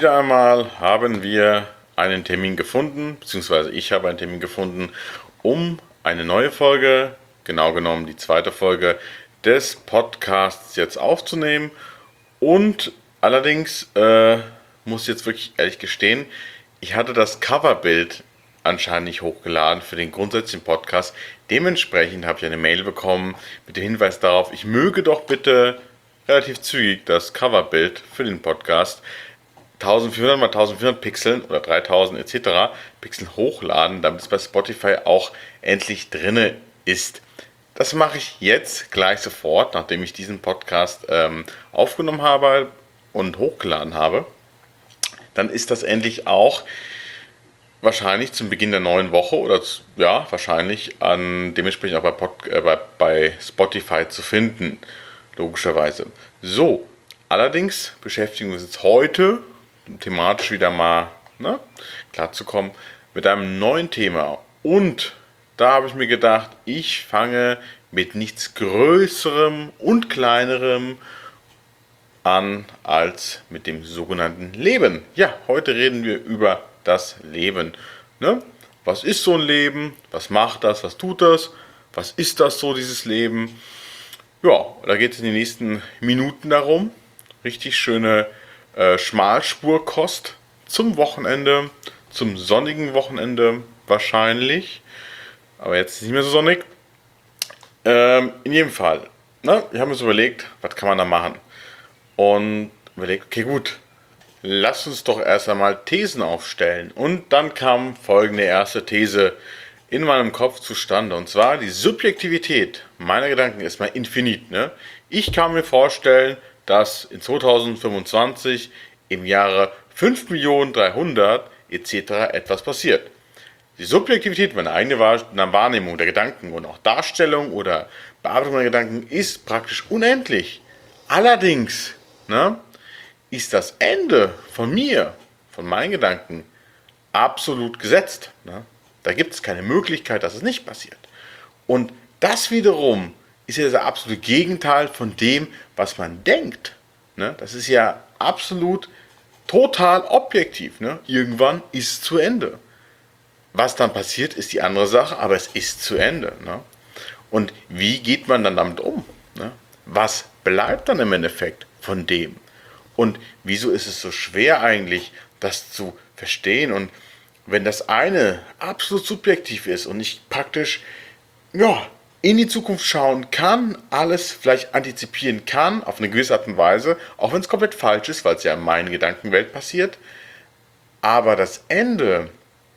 Wieder einmal haben wir einen Termin gefunden, beziehungsweise ich habe einen Termin gefunden, um eine neue Folge, genau genommen die zweite Folge des Podcasts jetzt aufzunehmen. Und allerdings muss ich jetzt wirklich ehrlich gestehen, ich hatte das Coverbild anscheinend nicht hochgeladen für den grundsätzlichen Podcast. Dementsprechend habe ich eine Mail bekommen mit dem Hinweis darauf, ich möge doch bitte relativ zügig das Coverbild für den Podcast 1400 mal 1400 Pixeln oder 3000 etc. Pixeln hochladen, damit es bei Spotify auch endlich drinne ist. Das mache ich jetzt gleich sofort, nachdem ich diesen Podcast aufgenommen habe und hochgeladen habe. Dann ist das endlich auch wahrscheinlich zum Beginn der neuen Woche oder ja, wahrscheinlich dementsprechend auch bei Spotify zu finden, logischerweise. So, allerdings beschäftigen wir uns jetzt heute thematisch wieder mal klar zu kommen mit einem neuen Thema. Und da habe ich mir gedacht, ich fange mit nichts Größerem und Kleinerem an als mit dem sogenannten Leben. Ja, heute reden wir über das Leben. Ne? Was ist so ein Leben? Was macht das? Was tut das? Was ist das so, dieses Leben? Ja, da geht es in den nächsten Minuten darum. Richtig schöne Schmalspurkost zum Wochenende, zum sonnigen Wochenende wahrscheinlich. Aber jetzt ist es nicht mehr so sonnig. In jedem Fall, ne? Wir haben uns überlegt, was kann man da machen? Und überlegt, okay gut, lass uns doch erst einmal Thesen aufstellen. Und dann kam folgende erste These in meinem Kopf zustande. Und zwar, die Subjektivität meiner Gedanken ist mal infinit. Ne? Ich kann mir vorstellen, dass in 2025 im Jahre 5.300.000 etc. etwas passiert. Die Subjektivität, meine eigene Wahrnehmung der Gedanken und auch Darstellung oder Bearbeitung der Gedanken ist praktisch unendlich. Allerdings ist das Ende von mir, von meinen Gedanken, absolut gesetzt. Da gibt es keine Möglichkeit, dass es nicht passiert. Und das wiederum ist ja das absolute Gegenteil von dem, was man denkt. Das ist ja absolut total objektiv. Irgendwann ist es zu Ende. Was dann passiert, ist die andere Sache, aber es ist zu Ende. Und wie geht man dann damit um? Was bleibt dann im Endeffekt von dem? Und wieso ist es so schwer eigentlich, das zu verstehen? Und wenn das eine absolut subjektiv ist und ich praktisch in die Zukunft schauen kann, alles vielleicht antizipieren kann, auf eine gewisse Art und Weise, auch wenn es komplett falsch ist, weil es ja in meiner Gedankenwelt passiert, aber das Ende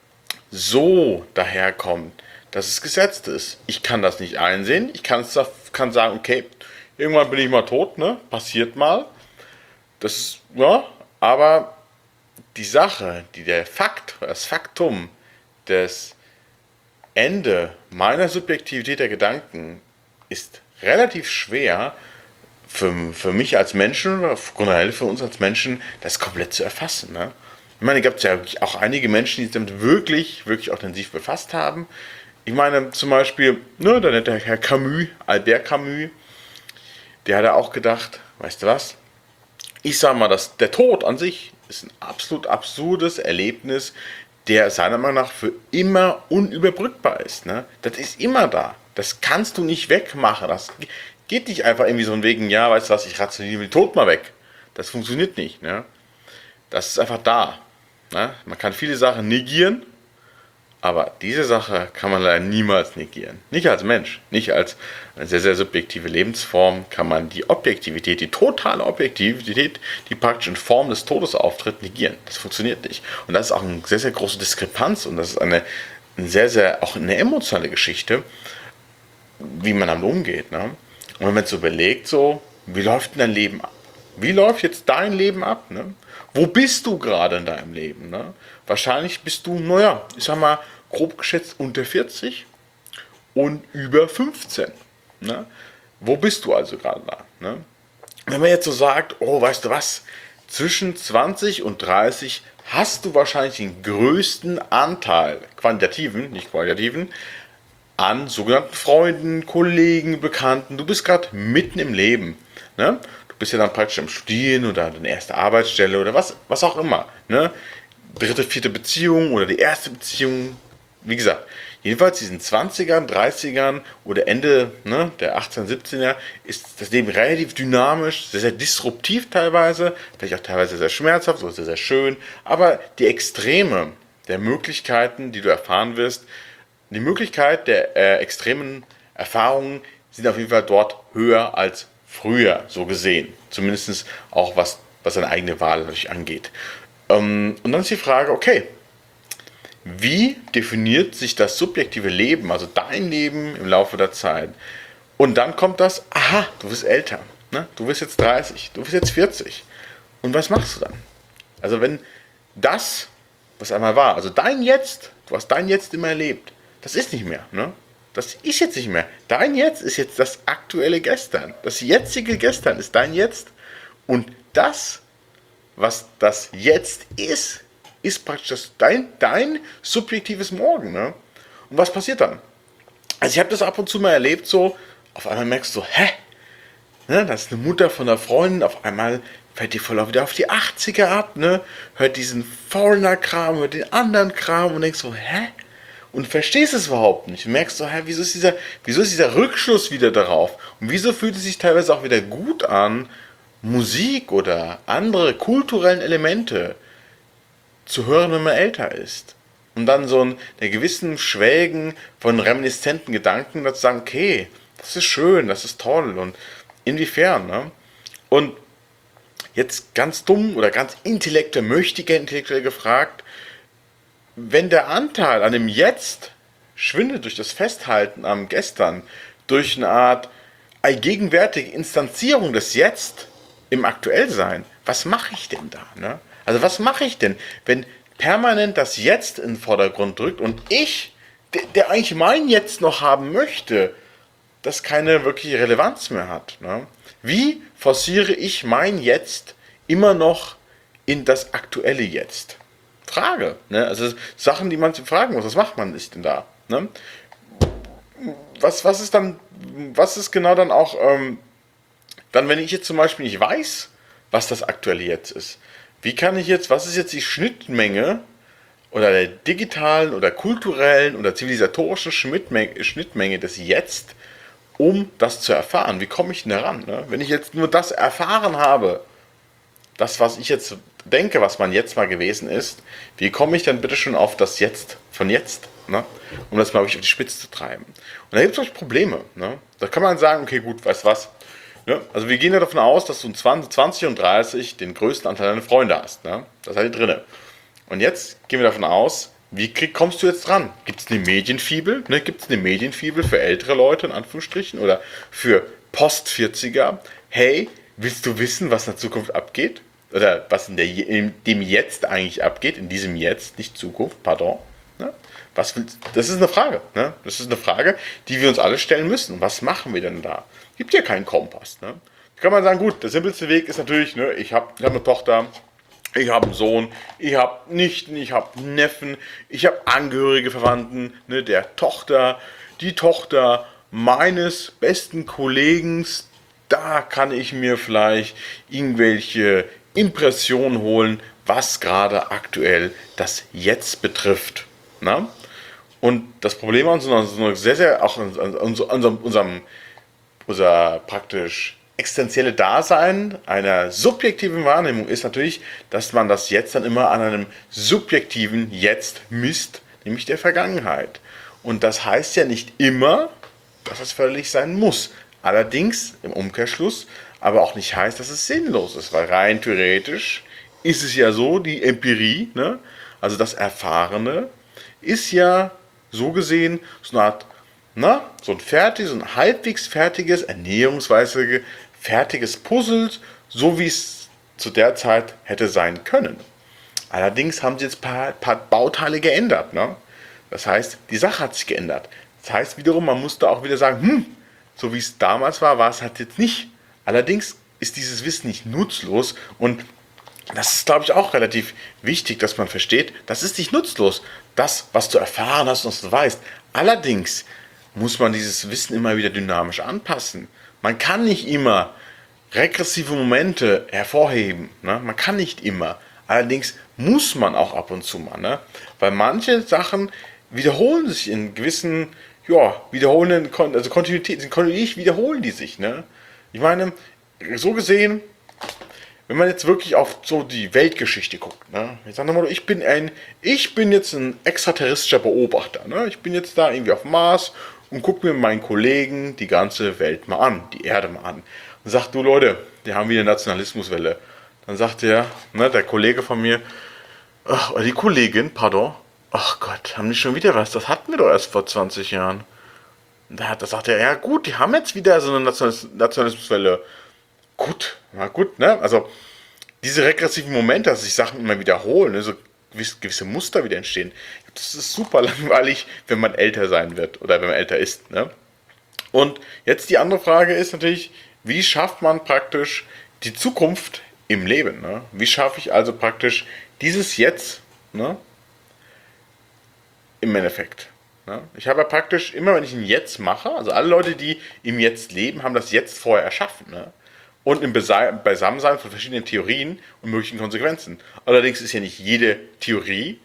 so daherkommt, dass es gesetzt ist. Ich kann das nicht einsehen, ich kann sagen, okay, irgendwann bin ich mal tot, passiert mal. Das ist, aber die Sache, das Faktum des Ende meiner Subjektivität der Gedanken ist relativ schwer für mich als Menschen oder generell für uns als Menschen, das komplett zu erfassen. Ich meine, da gibt es ja auch einige Menschen, die sich damit wirklich, wirklich intensiv befasst haben. Ich meine zum Beispiel, der nette Herr Camus, Albert Camus, der hat ja auch gedacht, weißt du was? Ich sage mal, dass der Tod an sich ist ein absolut absurdes Erlebnis, der seiner Meinung nach für immer unüberbrückbar ist. Das ist immer da. Das kannst du nicht wegmachen. Das geht nicht einfach irgendwie so ein Wegen, ja, weißt du was, ich rationiere den Tod mal weg. Das funktioniert nicht. Das ist einfach da. Man kann viele Sachen negieren, aber diese Sache kann man leider niemals negieren. Nicht als Mensch, nicht als eine sehr, sehr subjektive Lebensform kann man die Objektivität, die totale Objektivität, die praktisch in Form des Todes auftritt, negieren. Das funktioniert nicht. Und das ist auch eine sehr, sehr große Diskrepanz und das ist eine sehr, sehr, auch eine emotionale Geschichte, wie man damit umgeht. Und wenn man jetzt so überlegt, wie läuft denn dein Leben ab? Wie läuft jetzt dein Leben ab? Wo bist du gerade in deinem Leben? Wahrscheinlich bist du, ich sag mal, grob geschätzt unter 40 und über 15. Wo bist du also gerade da? Wenn man jetzt so sagt, weißt du was, zwischen 20 und 30 hast du wahrscheinlich den größten Anteil, quantitativen, nicht qualitativen, an sogenannten Freunden, Kollegen, Bekannten. Du bist gerade mitten im Leben. Du bist ja dann praktisch am Studieren oder deine erste Arbeitsstelle oder was auch immer. Ne? Dritte, vierte Beziehung oder die erste Beziehung. Wie gesagt, jedenfalls diesen 20ern, 30ern oder Ende der 18, 17er ist das Leben relativ dynamisch, sehr, sehr disruptiv teilweise, vielleicht auch teilweise sehr schmerzhaft oder sehr, sehr schön, aber die Extreme der Möglichkeiten, die du erfahren wirst, die Möglichkeit der extremen Erfahrungen sind auf jeden Fall dort höher als früher, so gesehen. Zumindest auch was deine eigene Wahl natürlich angeht. Und dann ist die Frage, okay, wie definiert sich das subjektive Leben, also dein Leben im Laufe der Zeit? Und dann kommt das, aha, du bist älter, ne? Du bist jetzt 30, du bist jetzt 40. Und was machst du dann? Also wenn das, was einmal war, also dein Jetzt, du hast dein Jetzt immer erlebt, das ist nicht mehr, ne? Das ist jetzt nicht mehr. Dein Jetzt ist jetzt das aktuelle Gestern. Das jetzige Gestern ist dein Jetzt. Und das, was das Jetzt ist praktisch dein subjektives Morgen. Ne? Und was passiert dann? Also ich habe das ab und zu mal erlebt, so, auf einmal merkst du, hä? Ne, das ist eine Mutter von einer Freundin, auf einmal fällt die voll wieder auf die 80er ab, ne? Hört diesen Foreigner-Kram, hört den anderen Kram und denkst so, hä? Und verstehst es überhaupt nicht. Du merkst so, hä, wieso ist dieser Rückschluss wieder darauf? Und wieso fühlt es sich teilweise auch wieder gut an, Musik oder andere kulturellen Elemente zu hören, wenn man älter ist? Und dann so der gewissen Schwelgen von reminiszenten Gedanken dazu sagen, okay, das ist schön, das ist toll und inwiefern, ne? Und jetzt ganz dumm oder ganz intellektuell gefragt, wenn der Anteil an dem Jetzt schwindet durch das Festhalten am Gestern, durch eine Art allgegenwärtige Instanzierung des Jetzt im Aktuellsein, was mache ich denn da? Ne? Also was mache ich denn, wenn permanent das Jetzt in den Vordergrund drückt und ich, der eigentlich mein Jetzt noch haben möchte, das keine wirkliche Relevanz mehr hat. Ne? Wie forciere ich mein Jetzt immer noch in das aktuelle Jetzt? Frage. Ne? Also Sachen, die man sich fragen muss. Was macht man sich denn da? Ne? Was ist genau dann auch, dann wenn ich jetzt zum Beispiel nicht weiß, was das aktuelle Jetzt ist? Wie kann ich jetzt, was ist jetzt die Schnittmenge oder der digitalen oder kulturellen oder zivilisatorischen Schnittmenge des Jetzt, um das zu erfahren? Wie komme ich denn daran? Ne? Wenn ich jetzt nur das erfahren habe, das, was ich jetzt denke, was mein Jetzt mal gewesen ist, wie komme ich dann bitte schon auf das Jetzt von jetzt? Ne? Um das mal wirklich auf die Spitze zu treiben. Und da gibt es Probleme. Ne? Da kann man sagen, okay, gut, weißt du was? Ja, also wir gehen ja davon aus, dass du in 20 und 30 den größten Anteil deiner Freunde hast. Ne? Das hat ihr drinne. Und jetzt gehen wir davon aus, kommst du jetzt dran? Gibt es eine Medienfibel? Ne? Gibt es eine Medienfibel für ältere Leute, in Anführungsstrichen, oder für Post-40er? Hey, willst du wissen, was in der Zukunft abgeht? Oder was in dem Jetzt eigentlich abgeht? In diesem Jetzt, nicht Zukunft, pardon. Ne? Das ist eine Frage. Ne? Das ist eine Frage, die wir uns alle stellen müssen. Was machen wir denn da? Gibt ja keinen Kompass. Ne? Da kann man sagen, gut, der simpelste Weg ist natürlich, ne, ich hab eine Tochter, ich habe einen Sohn, ich habe Nichten, ich habe Neffen, ich habe Angehörige Verwandten, ne, der Tochter, die Tochter meines besten Kollegen, da kann ich mir vielleicht irgendwelche Impressionen holen, was gerade aktuell das Jetzt betrifft. Na? Und das Problem an unser praktisch existenzielle Dasein einer subjektiven Wahrnehmung ist natürlich, dass man das Jetzt dann immer an einem subjektiven Jetzt misst, nämlich der Vergangenheit. Und das heißt ja nicht immer, dass es förderlich sein muss. Allerdings im Umkehrschluss aber auch nicht heißt, dass es sinnlos ist, weil rein theoretisch ist es ja so, die Empirie, ne, also das Erfahrene, ist ja so gesehen so eine Art, so ein halbwegs fertiges, ernährungsweise fertiges Puzzle, so wie es zu der Zeit hätte sein können. Allerdings haben sie jetzt ein paar Bauteile geändert. Ne? Das heißt, die Sache hat sich geändert. Das heißt wiederum, man muss da auch wieder sagen, so wie es damals war es halt jetzt nicht. Allerdings ist dieses Wissen nicht nutzlos und das ist, glaube ich, auch relativ wichtig, dass man versteht, das ist nicht nutzlos. Das, was du erfahren hast und was du weißt. Allerdings muss man dieses Wissen immer wieder dynamisch anpassen. Man kann nicht immer regressive Momente hervorheben. Ne? Man kann nicht immer. Allerdings muss man auch ab und zu mal. Ne? Weil manche Sachen wiederholen sich in gewissen, ja, wiederholenden, also kontinuierlich wiederholen die sich. Ne? Ich meine, so gesehen, wenn man jetzt wirklich auf so die Weltgeschichte guckt, ne? Ich sage mal, ich bin jetzt ein extraterrestrischer Beobachter, ne? Ich bin jetzt da irgendwie auf dem Mars und gucke mir meinen Kollegen die ganze Welt mal an, die Erde mal an. Und sagt, du Leute, die haben wieder Nationalismuswelle. Dann sagt der Kollege von mir, ach, oder die Kollegin, pardon, ach Gott, haben die schon wieder was? Das hatten wir doch erst vor 20 Jahren. Da sagt er, ja gut, die haben jetzt wieder so eine Nationalismuswelle. Gut, na gut, ne? Also diese regressiven Momente, dass sich Sachen immer wiederholen, ne? So gewisse Muster wieder entstehen. Das ist super langweilig, wenn man älter sein wird oder wenn man älter ist, ne? Und jetzt die andere Frage ist natürlich, wie schafft man praktisch die Zukunft im Leben, ne? Wie schaffe ich also praktisch dieses Jetzt, ne? Im Endeffekt. Ne? Ich habe ja praktisch immer, wenn ich ein Jetzt mache, also alle Leute, die im Jetzt leben, haben das Jetzt vorher erschaffen. Ne? Und im Beisammensein von verschiedenen Theorien und möglichen Konsequenzen. Allerdings ist ja nicht jede Theorie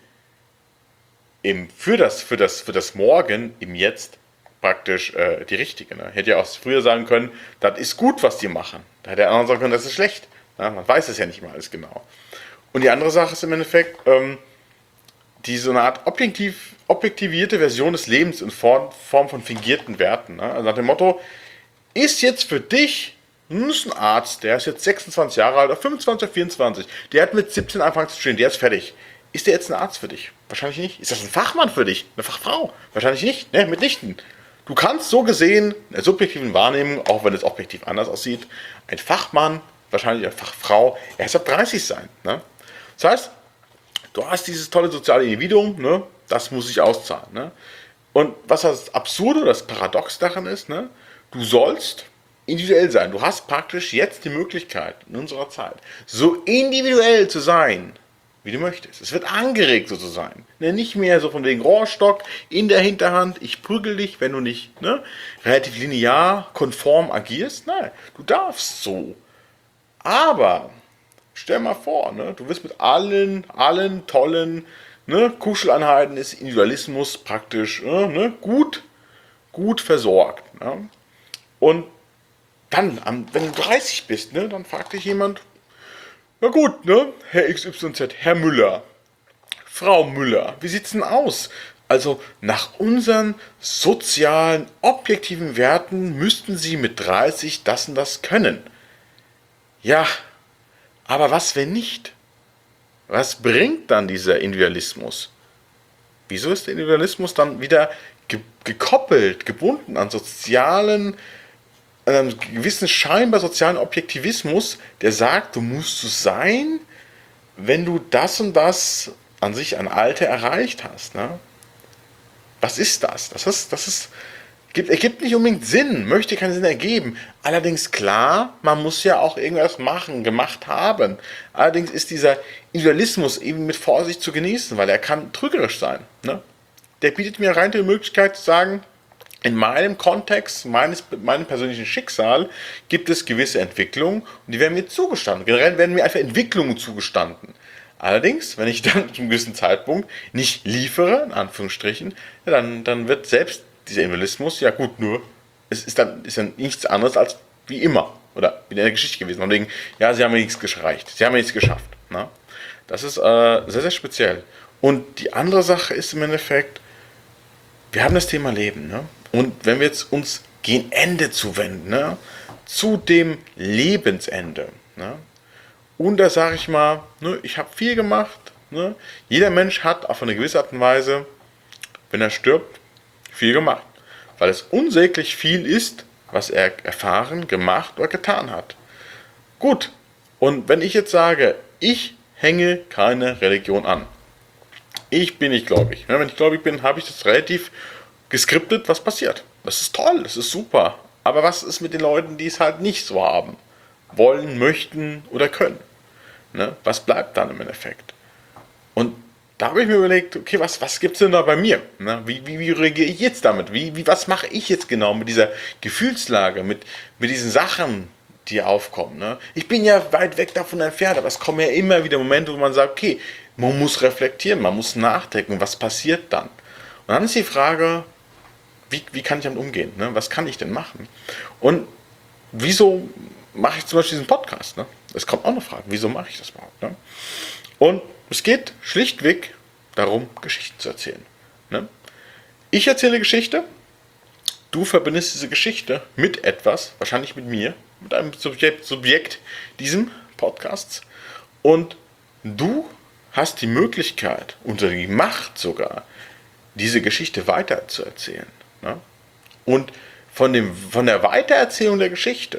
für das Morgen im Jetzt praktisch die richtige. Ne? Hätte ja auch früher sagen können, das ist gut, was die machen. Da hätte der andere sagen können, das ist schlecht. Ne? Man weiß es ja nicht mal alles genau. Und die andere Sache ist im Endeffekt, die so eine Art objektivierte Version des Lebens in Form von fingierten Werten. Ne? Also nach dem Motto, ist jetzt für dich, ist ein Arzt, der ist jetzt 26 Jahre alt, oder 25 oder 24, der hat mit 17 angefangen zu studieren, der ist fertig. Ist der jetzt ein Arzt für dich? Wahrscheinlich nicht. Ist das ein Fachmann für dich? Eine Fachfrau? Wahrscheinlich nicht, ne? Mitnichten. Du kannst so gesehen, in der subjektiven Wahrnehmung, auch wenn es objektiv anders aussieht, ein Fachmann, wahrscheinlich eine Fachfrau, erst ab 30 sein. Ne? Das heißt, du hast dieses tolle soziale Individuum, ne? Das muss sich auszahlen. Ne? Und was das Absurde, das Paradox daran ist, ne? Du sollst individuell sein. Du hast praktisch jetzt die Möglichkeit, in unserer Zeit, so individuell zu sein, wie du möchtest. Es wird angeregt, so zu sein. Ne? Nicht mehr so von wegen Rohrstock in der Hinterhand, ich prügel dich, wenn du nicht relativ linear, konform agierst. Nein, du darfst so. Aber stell mal vor, ne, du wirst mit allen tollen Kuscheleinheiten des Individualismus praktisch gut versorgt. Ne? Und dann, wenn du 30 bist, ne, dann fragt dich jemand, na gut, ne, Herr XYZ, Herr Müller, Frau Müller, wie sieht's denn aus? Also nach unseren sozialen, objektiven Werten müssten Sie mit 30 das und das können. Ja, aber was, wenn nicht? Was bringt dann dieser Individualismus? Wieso ist der Individualismus dann wieder gekoppelt, gebunden an einem gewissen scheinbar sozialen Objektivismus, der sagt, du musst so sein, wenn du das und das an sich an Alter erreicht hast. Ne? Was ist das? Ergibt nicht unbedingt Sinn, möchte keinen Sinn ergeben. Allerdings klar, man muss ja auch irgendwas gemacht haben. Allerdings ist dieser Idealismus eben mit Vorsicht zu genießen, weil er kann trügerisch sein. Ne? Der bietet mir rein die Möglichkeit zu sagen, in meinem Kontext, meinem persönlichen Schicksal gibt es gewisse Entwicklungen und die werden mir zugestanden. Generell werden mir einfach Entwicklungen zugestanden. Allerdings, wenn ich dann zu einem gewissen Zeitpunkt nicht liefere, in Anführungsstrichen, ja, dann wird selbst dieser Individualismus, ja gut, nur, es ist dann nichts anderes als wie immer oder wie in der Geschichte gewesen. Von wegen, ja, sie haben mir nichts gereicht, sie haben mir nichts geschafft. Ne? Das ist sehr, sehr speziell. Und die andere Sache ist im Endeffekt, wir haben das Thema Leben. Ne? Und wenn wir jetzt uns gegen Ende zuwenden, ne? Zu dem Lebensende, ne? Und da sage ich mal, ne, ich habe viel gemacht. Ne? Jeder Mensch hat auf eine gewisse Art und Weise, wenn er stirbt, viel gemacht. Weil es unsäglich viel ist, was er erfahren, gemacht oder getan hat. Gut, und wenn ich jetzt sage, ich hänge keine Religion an. Ich bin nicht gläubig. Wenn ich gläubig bin, habe ich das relativ geskriptet, was passiert. Das ist toll, das ist super. Aber was ist mit den Leuten, die es halt nicht so haben? Wollen, möchten oder können? Ne? Was bleibt dann im Endeffekt? Und da habe ich mir überlegt, okay, was gibt es denn da bei mir? Ne? Wie reagiere ich jetzt damit? Was mache ich jetzt genau mit dieser Gefühlslage, mit diesen Sachen, die aufkommen. Ne? Ich bin ja weit weg davon entfernt, aber es kommen ja immer wieder Momente, wo man sagt, okay, man muss reflektieren, man muss nachdenken, was passiert dann? Und dann ist die Frage, wie kann ich damit umgehen? Ne? Was kann ich denn machen? Und wieso mache ich zum Beispiel diesen Podcast? Ne? Es kommt auch eine Frage, wieso mache ich das überhaupt? Ne? Und es geht schlichtweg darum, Geschichten zu erzählen. Ne? Ich erzähle Geschichte, du verbindest diese Geschichte mit etwas, wahrscheinlich mit mir, mit einem Subjekt diesem Podcasts, und du hast die Möglichkeit oder die Macht sogar, diese Geschichte weiterzuerzählen. Ne? Und von der Weitererzählung der Geschichte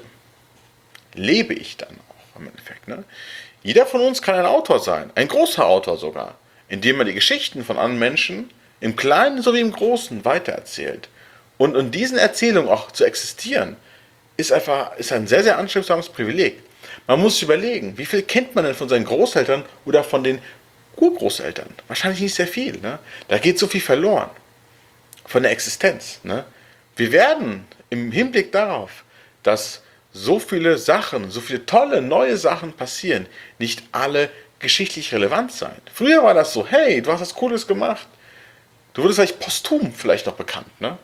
lebe ich dann auch im Endeffekt. Ne? Jeder von uns kann ein Autor sein, ein großer Autor sogar, indem er die Geschichten von anderen Menschen im Kleinen sowie im Großen weitererzählt. Und in diesen Erzählungen auch zu existieren, ist ein sehr, sehr anstrebsames Privileg. Man muss sich überlegen, wie viel kennt man denn von seinen Großeltern oder von den Urgroßeltern? Wahrscheinlich nicht sehr viel. Ne? Da geht so viel verloren. Von der Existenz. Ne? Wir werden im Hinblick darauf, dass so viele Sachen, so viele tolle neue Sachen passieren, nicht alle geschichtlich relevant sein. Früher war das so, hey, du hast was Cooles gemacht. Du wurdest vielleicht posthum vielleicht noch bekannt, ne?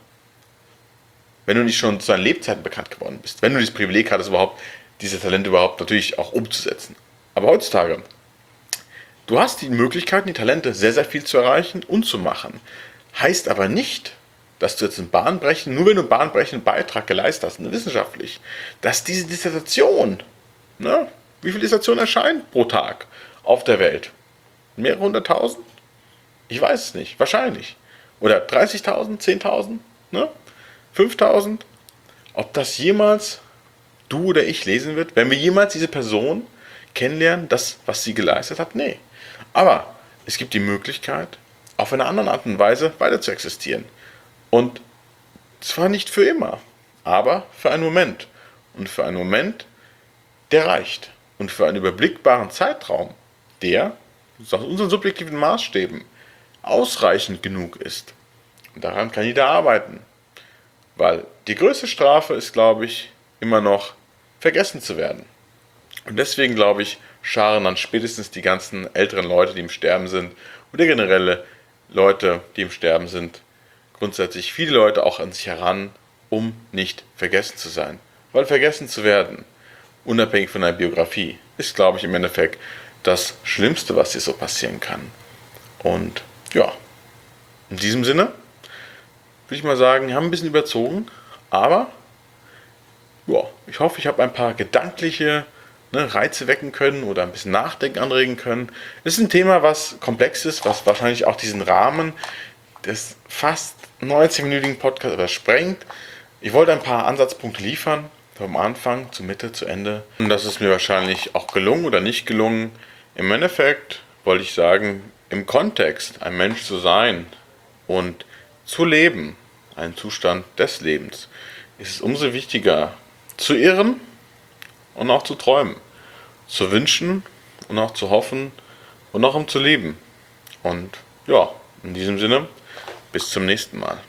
Wenn du nicht schon zu seinen Lebzeiten bekannt geworden bist. Wenn du dieses Privileg hattest, überhaupt diese Talente überhaupt natürlich auch umzusetzen. Aber heutzutage, du hast die Möglichkeiten, die Talente sehr, sehr viel zu erreichen und zu machen. Heißt aber nicht, dass du jetzt nur wenn du einen bahnbrechenden Beitrag geleistet hast, wissenschaftlich, dass diese Dissertation, ne, wie viele Dissertationen erscheinen pro Tag auf der Welt? Mehrere hunderttausend? Ich weiß es nicht, wahrscheinlich. Oder 30.000, 10.000, ne? 5.000? Ob das jemals du oder ich lesen wird, wenn wir jemals diese Person kennenlernen, das, was sie geleistet hat? Nee. Aber es gibt die Möglichkeit, auf eine andere Art und Weise weiter zu existieren. Und zwar nicht für immer, aber für einen Moment. Und für einen Moment, der reicht. Und für einen überblickbaren Zeitraum, der, aus unseren subjektiven Maßstäben, ausreichend genug ist. Und daran kann jeder arbeiten. Weil die größte Strafe ist, glaube ich, immer noch vergessen zu werden. Und deswegen, glaube ich, scharen dann spätestens die ganzen älteren Leute, die im Sterben sind, oder generelle Leute, die im Sterben sind, grundsätzlich viele Leute auch an sich heran, um nicht vergessen zu sein. Weil vergessen zu werden, unabhängig von einer Biografie, ist, glaube ich, im Endeffekt das Schlimmste, was dir so passieren kann. Und ja, in diesem Sinne würde ich mal sagen, wir haben ein bisschen überzogen, aber ja, ich hoffe, ich habe ein paar gedankliche Reize wecken können oder ein bisschen Nachdenken anregen können. Es ist ein Thema, was komplex ist, was wahrscheinlich auch diesen Rahmen des fast 90-minütigen Podcasts übersprengt. Ich wollte ein paar Ansatzpunkte liefern, vom Anfang zur Mitte, zu Ende. Und das ist mir wahrscheinlich auch gelungen oder nicht gelungen. Im Endeffekt wollte ich sagen, im Kontext ein Mensch zu sein und zu leben, ein Zustand des Lebens, ist es umso wichtiger zu irren und auch zu träumen, zu wünschen und auch zu hoffen und auch um zu leben. Und ja, in diesem Sinne, bis zum nächsten Mal.